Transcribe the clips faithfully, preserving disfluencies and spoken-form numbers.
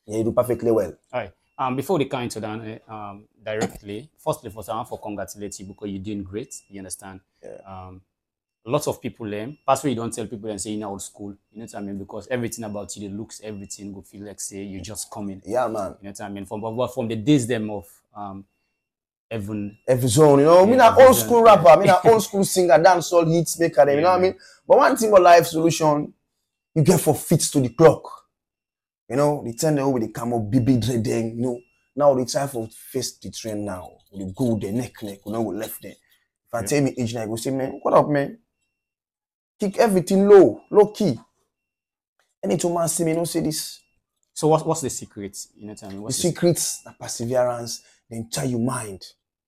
Yeah, you do perfectly well. All right. Um, before we come into that uh, um, directly, firstly, for someone for congratulate you because you're doing great. You understand? Yeah. Um, lots of people learn. That's why you don't tell people and say you're in old school. You know what I mean? Because everything about you, the looks, everything, go feel like say you just coming. Yeah, man. You know what I mean? From but from the days them of um, Evan. Every zone, you know, Yeah, me an every old zone, school yeah. rapper, me an old school singer, dancehall hits maker, them, you know what I mean? But one thing about Life Solution, you get for fits to the clock. You know, they turn the with the camo, B B dreading, you know. Now the time for face the trend now. With the gold, the neck, neck, you know, we left there. If I Yeah. tell me age now, I go say, man, what up, man? Kick everything low, low key. Any two man see me, don't say this. So what, what's the secret? You know what I mean? The What's secrets, the perseverance, then try your mind.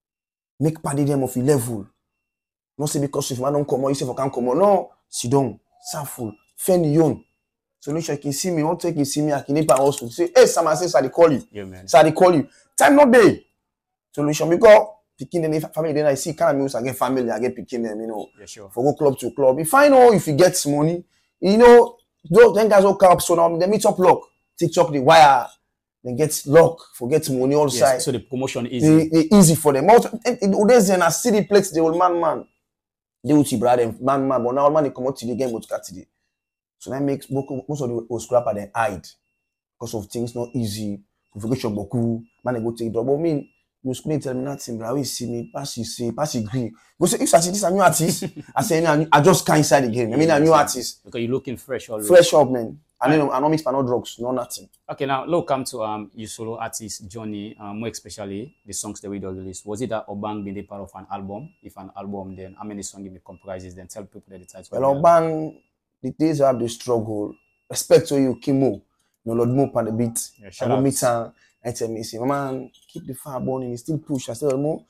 Make party them of your level. Not say because if man don't come out, you say if I can't come out. No, sit down, soundful, fend your own. Solution, you can see me, one take you see me, I can nip and also say, hey, Sam, I say, sir, they call you. Yeah, man. Sir, they call you. Time not day. Solution, because picking them family, then I see kind of music, I get family, I get picking them, you know. Yeah, sure. For go club to club. If I know if he gets money, you know, those then guys will come up, so now they meet up lock, TikTok, the wire, then get lock, forget money all Yes, side. so the promotion is They, easy. they easy for them. Also, there's then a city plates, the old man, man. They will see brother, man, man, but now man, they come out to the game, go to cat today. So that makes most of the old scrapper then hide because of things not easy. Forget your boku, man, they go take double. I mean, you school tell me nothing, bro. We see me, pass you say, pass you green. Go say, if I see this a new artist, I say, no, I just can't inside the game. I mean, a new artist, Because you're looking fresh always. fresh up, man. I know, I don't mix no drugs, no nothing. Okay, now look, come to um your solo artist journey, um, more especially the songs that we do release. Was it that Obang being a part of an album? If an album, then how many songs it comprises? Then tell people that the title. Well, Oban, the days have the struggle. Respect to you, Kimo. No Lord Mope on the beat. Yeah, I shout go out. meet her. I tell me, say, man, keep the fire burning. You still push. I say, Lord Mope,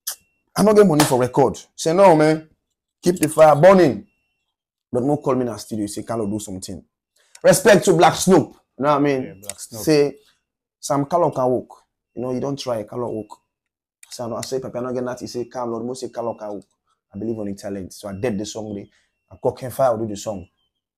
I don't get money for record. Say, no, man, keep the fire burning. Lord Mope call me in the studio. Say, can I do something? Respect to Black Snoop. You know what I mean? Yeah, Black Snoop. Say, Sam Callum can walk. You know, you don't try, Callum walk. So I know- I say, Papa, I don't get that. He say, Callum, Lord Mope say, Callum can walk. I believe on the talent. So I did the song. There. I cock and fire, I do the song.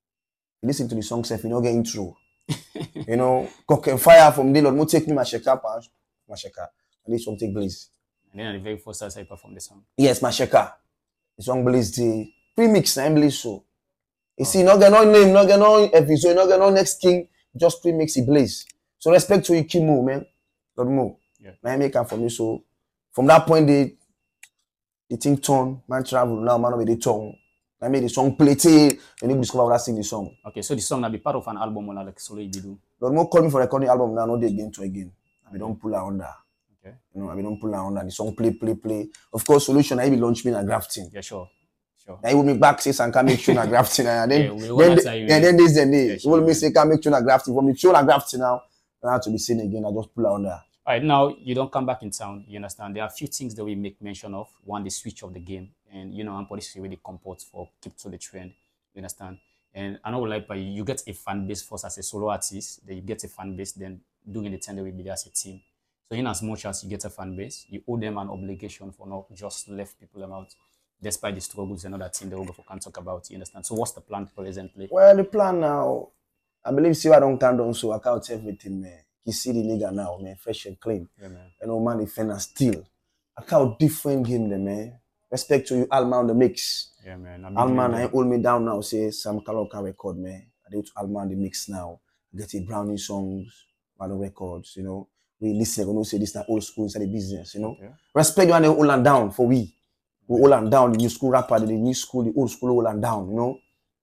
You listen to the song, self, you don't get intro. You know, cock and fire from the Lord Mope take me my sheka, pass. My sheka. And this song take Blaze. And then at the very first time I performed the song. Yes, my sheka. The song Blaze the premix na Blaze so. You see, not get no name, not get no episode, not get no next king, just premix it Blaze. So respect to you, Kimo, man. Lord Mo. Yeah. Now I make am for me. So from that point, they the thing turn, man travel now, man with the tongue. I made the song play till and you discover that sing the song. Okay, so the song will be part of an album or like solo you do. Lord Mo call me for recording album now, no day again to again. I don't pull her under. Okay. You know, I don't pull her under. The song play, play, play. Of course, solution I be launch me na grafting. Yeah, sure. Sure. I will make back say and can make sure na grafting. And then Yeah, we will then not the- tell you. and then this and Yeah, this. sure, Will me yeah. say can make sure na grafting. From the show na grafting now, I have to be seen again. I just pull her under. All right, now you don't come back in town. You understand? There are a few things that we make mention of. One, the switch of the game, and you know, I'm policy really comport for keep to the trend. You understand? And I know, like, but you get a fan base first as a solo artist. Then you get a fan base. Then doing the tender will be there as a team. So in as much as you get a fan base, you owe them an obligation for not just left people them out, despite the struggles and other thing they will go for can't talk about. You understand? So what's the plan presently? Well, the plan now, I believe see I don't count on so I count everything, man. You see the nigga now, man, fresh and clean. Yeah, man. You know, man, defender still. I count different game there, man. Respect to you, Alma on the mix. Yeah, man. I Alman, I hold me down now. Say Sam Callum can record, man. I do to Alman on the mix now. Get a brownie songs, man, the records. You know, we listen. We don't say this na old school inside the business. You know, Okay. respect you and they hold and down for we. We hold and down the new school rapper, the new school, the old school hold and down. You know,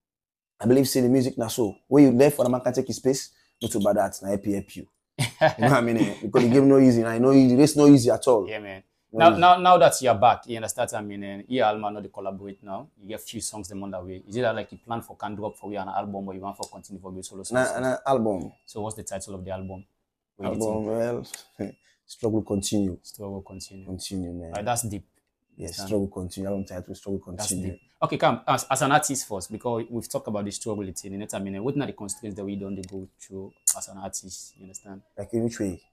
I believe say the music na so. Where you left for the man can take his space. Not too bad that na happy help you. You know what I mean? eh? Because the game no easy. I know the race no easy at all. Yeah, man. No Now, easy. now, now that you're back, you understand. I mean, and yeah, Alma, know they collaborate now. You get few songs them on the way. Is it that like you plan for can drop for you an album, or you want for continue for your solo songs? Na, na album, So what's the title of the album? What do you album. Well, struggle continue, think? Struggle continue. continue, man. Alright, that's deep. Yes, Understand? struggle continue. Album title, struggle That's continue. deep. Okay, come as, as an artist first, because we've talked about the struggle it's in. You know what I mean? What are the constraints that we don't go through as an artist? You understand? Like in which way?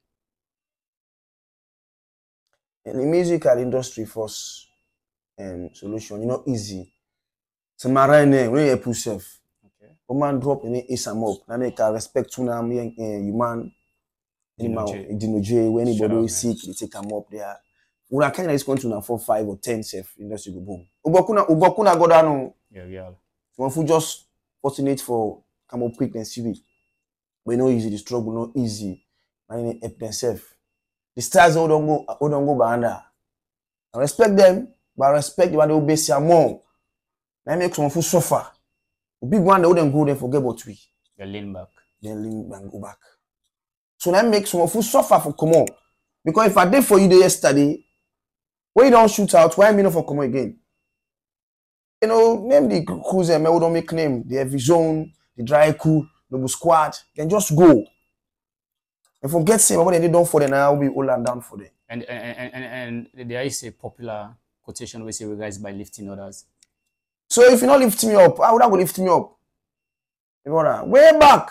In the musical industry first, um, solution, you know, easy. So my right now, when you push yourself, Okay. a man drop in it, is some up. Now make a respect to them, you man. Anyhow, Dino J. Dino J, when Shout anybody out, is sick, they take them up there. Una Kenya is going to na four, five or ten safe industry go boom. Ubokuna, Ubokuna go down. Yeah, yeah. So if we just fortunate for come up quick and see it. But no easy, the struggle not easy. Man, help themselves. The stars all don't go, all don't go behind her. I respect them, but I respect the one they obey their mom. That make some fool suffer. The big one they wouldn't go then forget about we. They lean back. Then lean and go back. So that makes some fool suffer for come on. Because if I did for you the yesterday, when you don't shoot out, why me not for come on again? You know, name the cruiser, me we don't make name. The Heavy Zone, the Dry Cool, Noble Squad, can just go. And forget saying what they done for them, I'll be all and down for them. And and, and and there is a popular quotation we say we guys by lifting others. So if you not lift me up, how would I go lift me up? You know, way back.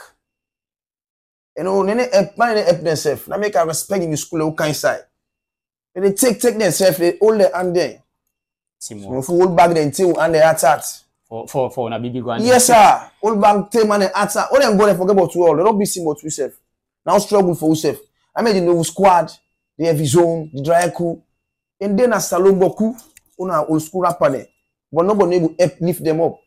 You know, they help man they help themselves. Now make I respect in the school who kind side. They take take themselves, they hold their hand there. Teamwork. So if you hold back then till and they attack. For for for na baby go and Yes, sir. Hold back take man and attack. All them go there forget about you all. They don't be seen about yourself. Now struggle for yourself. I mean the Noble Squad, the Heavy Zone, the Dry Cool. And then a Salon Boku, on a old school rapper there. But nobody will help lift them up.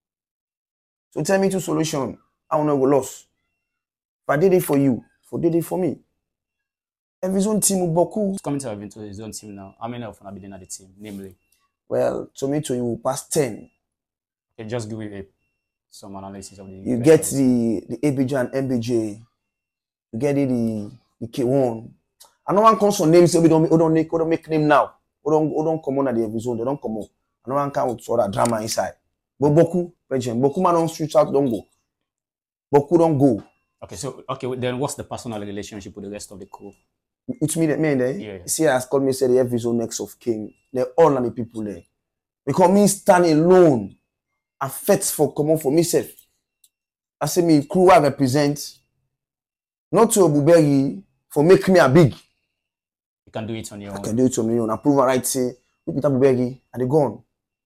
So tell me two solution. I will not go lost. If I did it for you, if I did it for me. Heavy Zone team with Boku. It's coming to have into his own team now. How many of them have been at the team? Namely. Well, to me to you past ten. Okay, just give it a, some analysis of the You get the the A B J and M B J. You get it, the the K one. And no one comes on names, so we don't, we don't make we don't make name now. We don't, we don't come on at the Heavy Zone, they don't come on. And no one can with all that drama inside. But Boku, President, Boku man don't switch out, don't go. Boku don't go. Okay, so okay, then what's the personal relationship with the rest of the crew? It's me that man there. Yeah, yeah. See, as called me said the Heavy Zone next of king. They're all of the people there. Because me stand alone. I fight for come on for myself. I say me crew I represent. Not to Obubegi for make me a big. You can do it on your I own. can do it on my own. I prove a right say, we Peter Bubegi and they gone.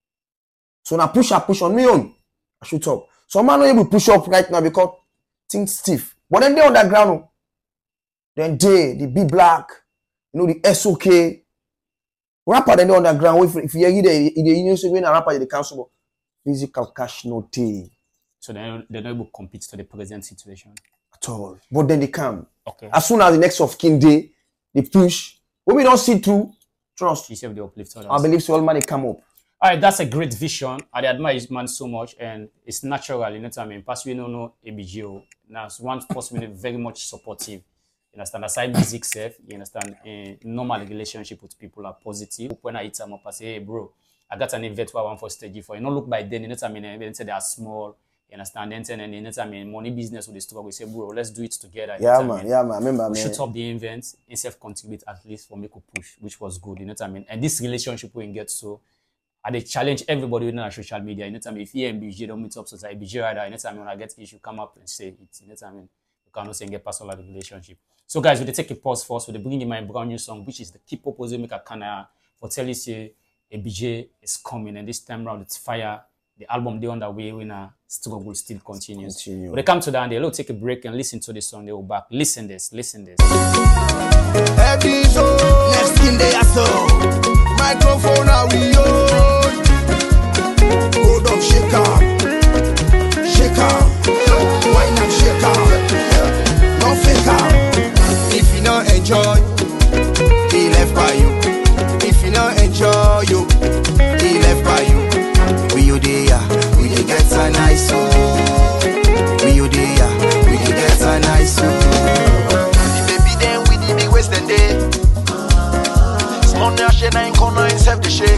So now push up, push on me own. I shoot up. So I'm not able to push up right now because things stiff. But then they on the ground. Then they, the B Black, you know, the S O K. Rapper then they on the ground. If, if you hear the you know so when a rapper the council, physical cash no tea So they're, they're not able to compete to the present situation. at all. But then they come. Okay. As soon as the next of kin day, they push. When we don't see through, trust. You see the uplift others. I believe so all money come up. All right, that's a great vision. I admire his man so much, and it's natural, you know what I mean? Pass we don't know A B G O. Now, one person very much supportive. You understand? Aside music self, you understand? A normal relationship with people are positive. When I hit them up, I say, hey, bro, I got an event where I want for stage for. You know, look by then, you know what I mean? They say they are small. You understand? Then, and you know what I mean? Money business with the struggle. We say, bro, let's do it together. You Yeah, know what I man. mean? Yeah, man. Remember, We man. shoot up the events instead of contribute at least for make a push, which was good. You know what I mean? And this relationship we get so. I they challenge everybody within our social media. You know what I mean? If you and B J don't meet up, so I B J rather, you know what I mean? When I get issue, come up and say it. You know what I mean? You cannot say and get personal relationship. So guys, we take a pause first. We bring in my brand new song, which is the Keep Up Make a Kana for tell you say A B J is coming, and this time round it's fire. The album they on the way when a struggle still continues. Continue. When they come to the end, they'll take a break and listen to the song. They will back. Listen this, listen this. Heavy Zone. Next thing they are so. Microphone are we own. Hold up, shake up. Shake up. Wine and shake up. No fake up. If you not enjoy, he left by you. If you not enjoy you, he left by you. We you there, we dey get a nice soul. We you there, we dey get a nice soul. The baby then we did the western day. Small nation ain't corner and self the shake.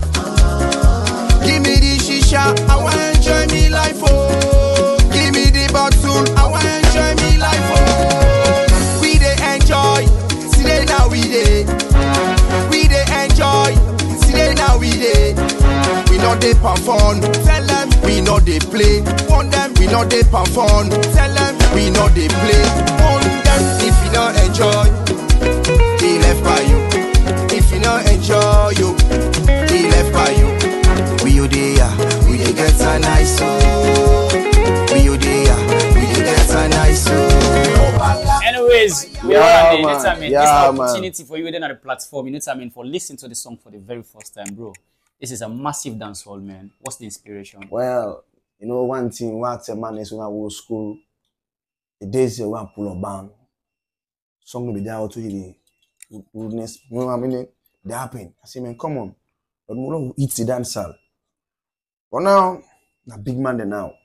Give me the shisha, I wanna enjoy me life, oh. Give me the bottle, I wanna enjoy me life, oh. We dey enjoy, see they now we dey. We dey enjoy, see they now we dey. We know they perform, tell them we know they play. Want them, we know they perform, tell them we know they play. Want them, if you don't enjoy, he left by you. If you don't enjoy you, he left by you. We you there, we dey get a nice soul. We you there, we dey get a nice soul. Anyways, we Yeah, man. You know what I mean? Yeah, This man. opportunity for you then at the platform, you know what I mean, for listening to the song for the very first time, bro. This is a massive dancehall, man. What's the inspiration? Well, you know, one thing, one thing, man, is when I was school, the days they want pull up band. Song will be there to the goodness. You know what I mean? They happen. I say, man, come on. But we don't eat the dance hall. But now, a big man there now.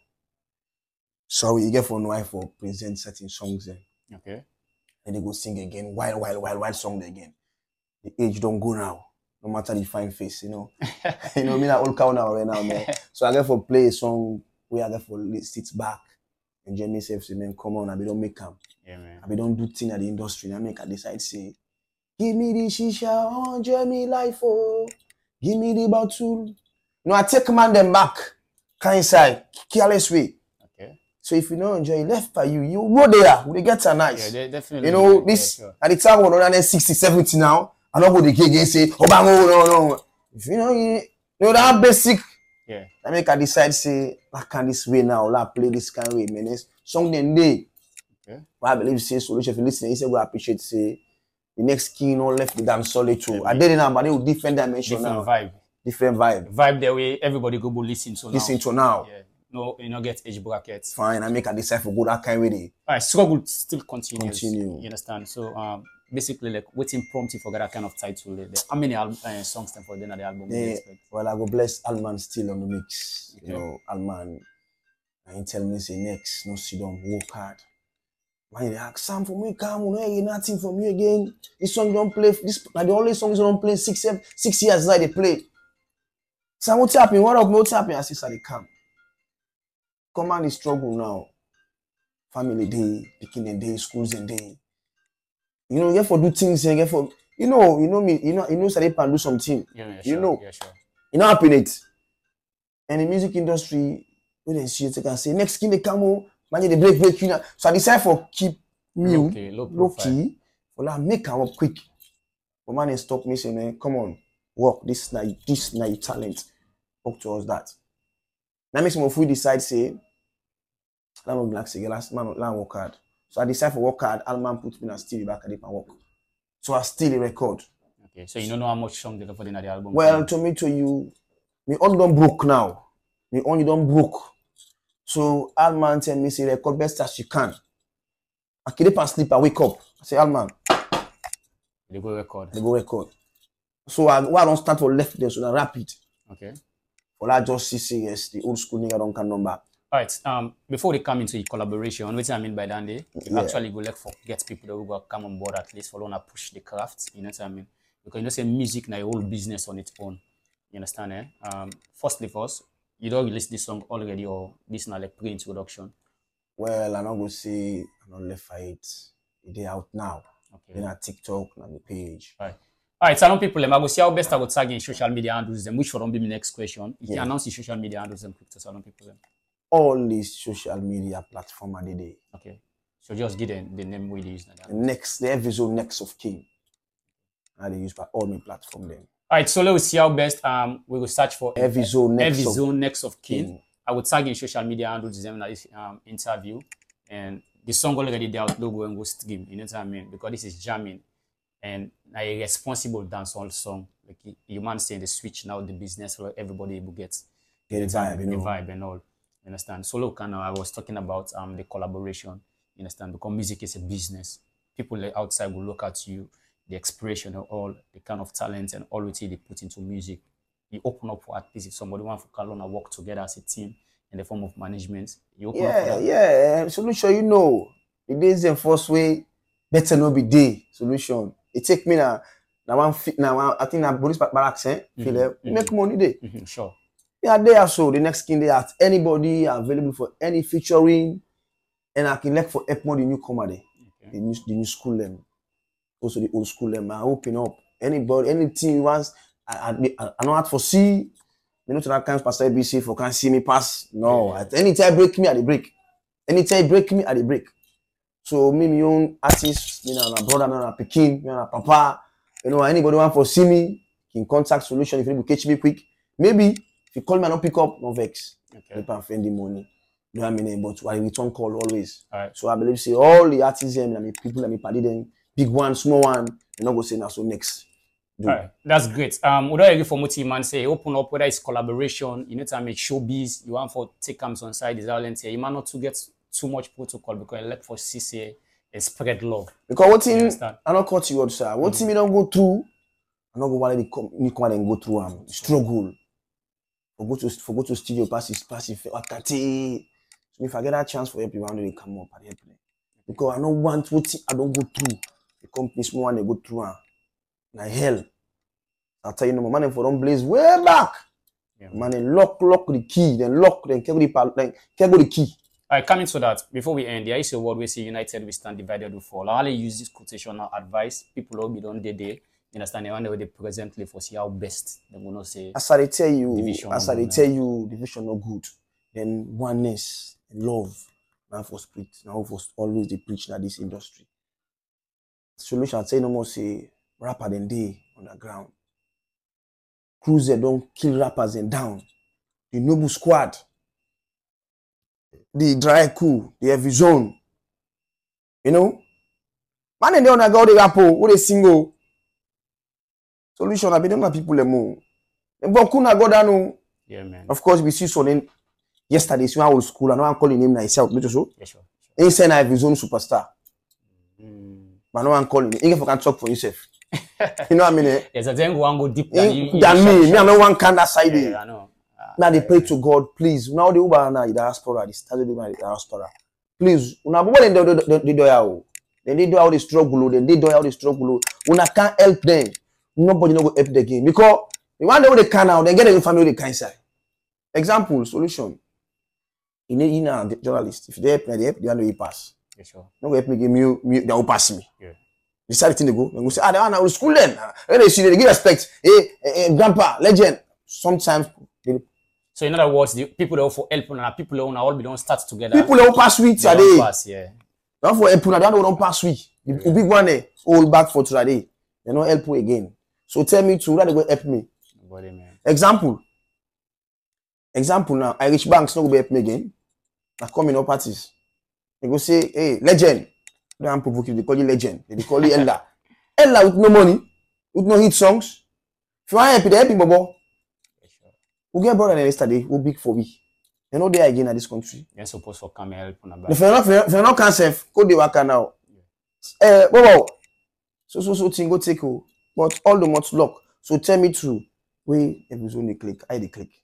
So you get for no wife for present certain songs then. Okay. And they go sing again, wild, wild, wild, wild song again. The age don't go now. No matter the fine face, you know. You know, me that old cow now right now, man. So I get for play a song where I get for sit back and enjoy myself, say, man, come on, I be don't make them. Yeah, man. I be don't do thing at the industry. I make I decide say, give me the shisha, enjoy me life, oh. Give me the bottle. You know, I take man them back, kind side, careless way. Okay. So if you don't enjoy left by you, you go there, we get a nice. Yeah, de- definitely. You know, Yeah, this sure. at the time when I'm sixty, seventy now, I don't go the gig and say, oh, bang, oh, no, no. If you know, you, you know that basic, Yeah. I make I decide say, I can this way now, I play this kind of way, man. It's song then day. Okay. But I believe say solution. If you listen, he say we appreciate say the next king no left the damn solid too. I did it now, but they will different dimension Different now, vibe. different vibe. Vibe the way everybody go go listen to now. Listen to now, Yeah. No, you know, get age brackets. fine. I make I decide for good that kind of way. All right, struggle still continues. Continue. You understand? So, um, basically, like, waiting prompt you for that kind of title. Like, the- how many al- uh, songs then for the end of the album? Yeah. you expect? Well, I go bless Alman still on the mix. Okay. You know, Alman, and he tell me say next, no sit down, work hard. Man, they ask Sam for me, come on, hey, nothing from you again. This song don't play. This like the only songs don't play six, seven, six years like they play. Sam, what's happening? What up? What's happening? I say, so they come. Come on, the struggle now. Family day, picking and day, schools and day. You know, you get for do things and get for you know, you know me, you know, you know, so they can do something. Yeah, yeah, You sure. know. Yeah, sure. You know, happen it. And the music industry, when they see it, they can say, next king they come home, man, they break, break, you know. So I decide for keep me Low low, key, low low profile. key, for that make come up quick. But man, they stop me saying, man, come on, work, this now, this now your talent. Talk to us that. That makes me if we decide, say, I don't like say, last man, let work hard. So I decide for work hard, all man put me and steal back at it and work. So I steal a record. Okay, so you don't know how much song they got for the end of the album? Well, to me, to you, me on don't broke now. Me on you don't broke. So Alman tell me say record best as you can. I keep and sleep, I wake up. I say Alman, they go record. they go record. So I, why I don't start for left there, so I rap it. Okay. For that just see say yes, the old school nigga don't can number. All right. Um, before they come into the collaboration, what I mean by that, they Yeah. actually go like for get people that will go come on board at least for want to push the craft. You know what I mean? Because you know, say music now a whole business on its own. You understand? Eh? Um, firstly, first, you don't release this song already, or this now like pre-introduction. Well, I not go say I not left for it. It out now. Okay. Then at TikTok on the page. All right. All right, so people, I go see how best I go tag in social media handles them, which will be my next question. You Yeah. can announce the social media handles them quick to salon people. Them. All these social media platform are the day. Okay. So just give them the name we use. The next, the every zone next of king. And they use by all my platform then. All right, so let's see how best um we will search for Every zone next every of zone next of kin. king. I would tag in social media handles them in this um, interview, and the song already there out logo and go stream. You know what I mean? Because this is jamming, and a responsible dancehall song. Like you- you man saying the switch now the business where everybody will get Get the vibe, you the know. vibe and all. You understand? So look, now I was talking about um the collaboration. You understand? Because music is a business. People like outside will look at you, the expression and all the kind of talent and all what they put into music. You open up for at least if somebody want to call on and work together as a team in the form of management. You open up for Yeah, that. yeah. Solution, you know. The days and first way, better no be day. Solution. It take me now. Now one fit now. I think that police barracks, eh? Feel Mhm, it. Make money day. Mhm, sure. Yeah, they are so the next thing they at anybody available for any featuring, and I can look for help more the newcomer there. Okay. The new, the new school them, also the old school them. I open up anybody, anything you want. I, I, I, I know how to foresee. You know to that kind of pastor B C for can see me pass. No, Yeah. at any time break me at the break. Anytime break me at the break. So me, my own artist, me and my brother, me and my pikin, me and my papa. You know, anybody want to see me, can contact solution if you need to catch me quick. Maybe if you call me and not pick up, no vex. Okay. People and spend the money. You know what I mean? But I return call always. All right. So I believe say all the artists and me people and me party them big one, small one, you know, go say now so next. All right, that's great. Um, would I agree for Muti man say open up whether it's collaboration, you know, to make showbiz, you want for take comes on side is violence here. You might not to get too much protocol because like for C C A and spread love. Because what thing I not cut you out, sir. What thing you don't go through, I not go while they come, you come and go through um struggle. For go to for go to studio pass is pass if wakati. So if I get that chance for help you, I want to come up and help me. Because I don't want what I don't go through. The company small one they go through um, like hell. I'll tell you no man for don't blaze way back. Yeah. Man, then lock lock the key, then lock, then carry the then carry the key. All right, coming to that, before we end, there is a word we say united we stand, divided we fall. I only use this quotational advice. People will be done day day. You understand? They want to presently for see how best they will not say. As I tell you, division as I tell you, division not good. Then oneness, love, now for spirit, now for always they preach in this industry. Solution I say no more say rapper than they on the ground. Cruiser don't kill rappers and down. The Noble Squad, the Dry Cool, the Heavy Zone. You know? Man, and they on the go the rapper, what they single. Solution, I be them people le mo. And Bokuna go down. Yeah, man. Of course, we see something yesterday. So I was school, and I'm calling him myself. Me too, so. Yeah, sure. He said I have his own superstar. Mm. But no one calling him. If you can talk for yourself. You know what I mean? Eh? Yes, I think one go deep than you. Than me. Me, I know one kind that side. Yeah, I know. Uh, Now they pray to God, please. Now the Uber now the diaspora, the study the diaspora. Please, una bobo den do do do do Then they do how they struggle. Then they do how they struggle. Una can't help them. Nobody no go help the game because the one day they can now, they get a family they can say. Example, solution. In a in a journalist, if they help me, they help, they know you pass. Yeah, sure. No go help me give me, me they will pass me. Yeah. The side thing they go, they go say, ah, they want to school then. When they see they give respect. Hey, hey, grandpa, legend. Sometimes they, so in other words, the people that for help and people that all be don't start together. people that pass with they today. don't pass, yeah. Not for help, they don't pass with. The the big one there, hold back for today. They don't help you again. So tell me to that they go help me. Nobody, man. Example. Example now, Irish banks not go help me again. I come in all parties. They go say, hey, legend. They don't provoke you, they call you legend. They call you Ella. Ella with no money, with no hit songs. If you want help, they help you, Bobo. Yeah, sure. We get brother yesterday, who big for me. They know they are again at this country. You're supposed to come and help on the If you're not, if you're not cancer, go the worker now. Eh, Bobo. So, so, so, thing go take you. But all the much luck. So tell me true. We every zone they click. I they click.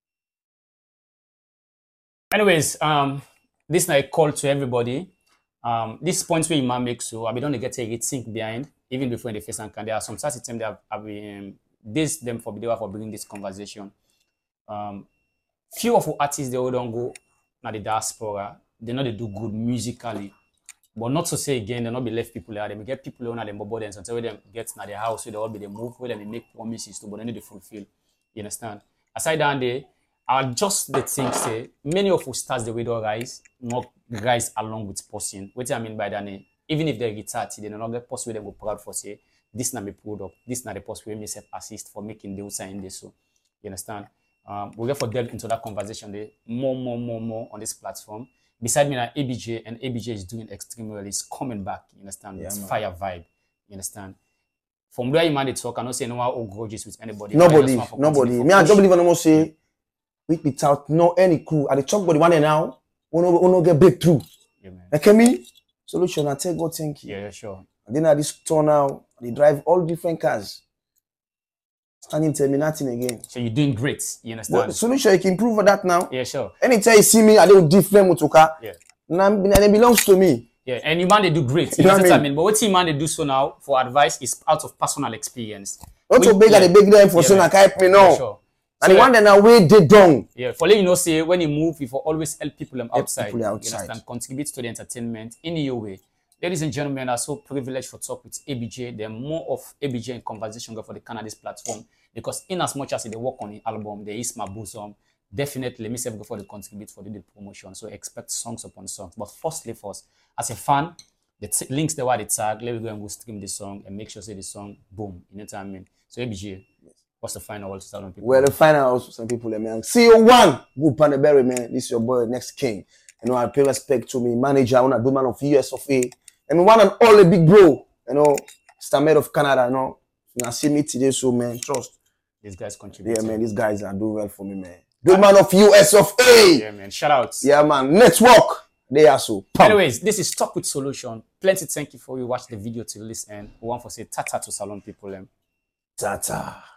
Anyways, um, this is a call to everybody. Um, this points where Imam makes so I be don't get a think behind even before in the face and can. There are some certain times that have, have been this them for video for bringing this conversation. Um, few of our artists they all don't go na the diaspora. They know they do good musically. But not to say again, they not be left people there. They may get people on them body and until them get to their house, so they all be they move, where they make promises to, but they need to fulfill. You understand? Aside down there, I just the thing say many of us stars the way they rise, not rise along with person. What I mean by that, even if they're guitar, they do not get post where they go proud for say this not my product, this not the post where me self assist for making the sign this. So you understand? Um, we get for delve into that conversation there more, more, more, more on this platform. Beside me, now A B J, and A B J is doing extremely well. It's coming back, you understand? Yeah, it's man. fire vibe, you understand? From where you man they talk, I don't say no one old grudges with anybody. Nobody, I just want for nobody. continue Me, for I push. don't believe in almost say with without no any crew. At the chalk body one day now, we no we no get breakthrough. Yeah, man. Okay, me solution. I tell God thank you. Yeah, yeah, sure. And then at this store now, they drive all different cars. Standing tell me nothing again. So you're doing great, you understand? But solution you can improve for that now. Yeah, sure. Anytime you see me, I do different motoka. Yeah. Now it belongs to me. Yeah, and you man they do great. You You know know what what I I mean? But what you man they do so now for advice is out of personal experience. Not We- to beg yeah. and they beg them for Yeah, saying man. I can't help me Yeah, now. sure. And So, the one yeah, that now way they done. yeah, for let you know, say when you move, you for always help people them outside. people You outside. understand? Contribute to the entertainment in your way. Ladies and gentlemen, I'm so privileged to talk with A B J. There are more of A B J in conversation go for the Canada's platform because in as much as they work on the album, there is my bosom. Definitely, me self go for the contribute for the, the promotion. So expect songs upon songs. But firstly, first, as a fan, the t- links there were the tag. Let me go and go stream the song and make sure say the song boom. You know what I mean? So A B J, what's the final word to tell people? Well, the final also some people, eh, man. See you one. Good Pandaberry, man. This is your boy, next king. You know, I pay respect to me, manager, I want to do man of U S of A. And one and all the big bro. You know, Stamed of Canada, you know. Now see me today, so man, trust. These guys contribute. Yeah, man, these guys are doing well for me, man. Good man of U S of A. Yeah, man. Shout out. Yeah, man. Network. They are so. Pump. Anyways, this is Talk with Solution. Plenty thank you for you watch the video till this end. We want to say tata to Salon people. Um. Tata.